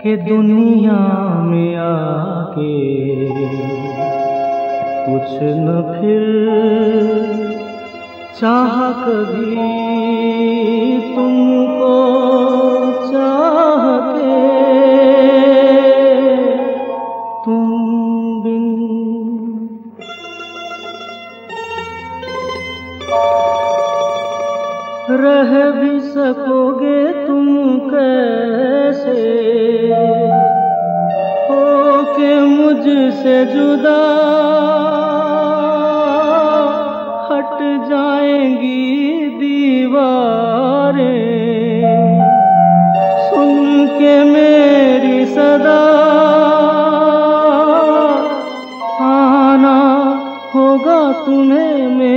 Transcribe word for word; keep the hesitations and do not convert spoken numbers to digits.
कि दुनिया में आके कुछ न फिर चाह कभी तुमको चाह के तुम बिन रह भी सकोगे तुम कैसे हो के मुझसे जुदा हट जाएंगी दीवारें सुन के मेरी सदा आना होगा तुम्हें।